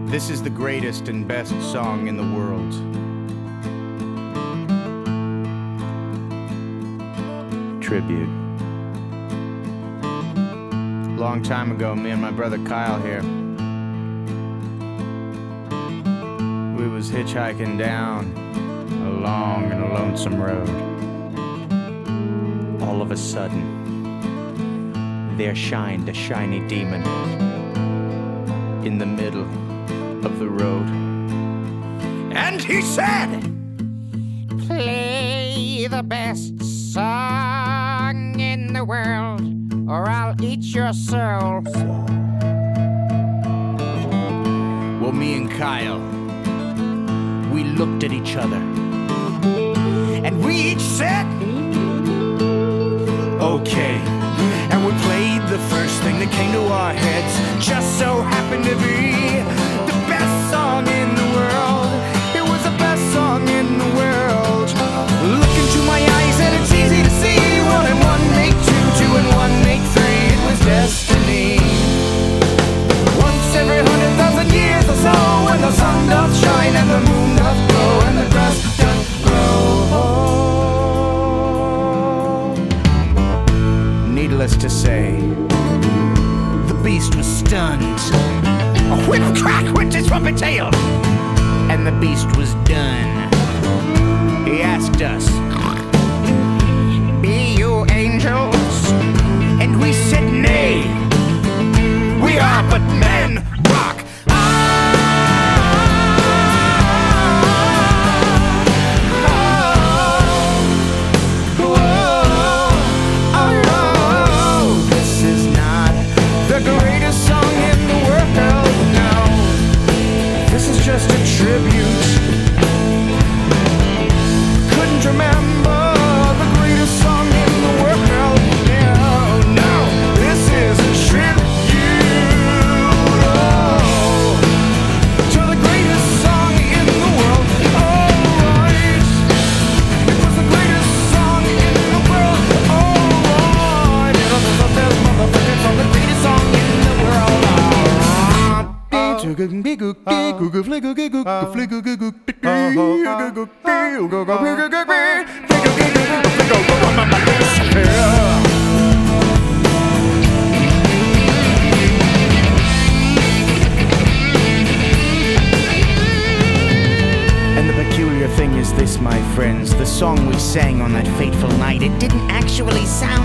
This is the greatest and best song in the world. Tribute. Long time ago, me and my brother Kyle here, we was hitchhiking down a long and a lonesome road. All of a sudden, there shined a shiny demon in the middle of the road. And he said, "Play the best song in the world, or I'll eat your soul." Well, me and Kyle, we looked at each other, and we each said, "Okay." And we played the first thing that came to our heads. Just so happened to be the best song in the world. It was the best song in the world. Look into my eyes and it's easy to see. 1 and 1 make 2, 2 and 1 make 3. It was destiny. Once every 100,000 years or so, when the sun doth shine and the moon doth glow and the grass doth grow. Needless to say, the beast was stunned. A whip crack went his trumpet tail, and the beast was done. He asked us, "Be you angels?" And we said, "Nay, we are but men." Rock. Just a tribute. Couldn't remember the greatest song in the world. No, this is a tribute to the greatest song in the world. Alright, it was the greatest song in the world. Alright, it was the best motherfucking song, the greatest song in the world. And the peculiar thing is this, my friends, the song we sang on that fateful night, it didn't actually sound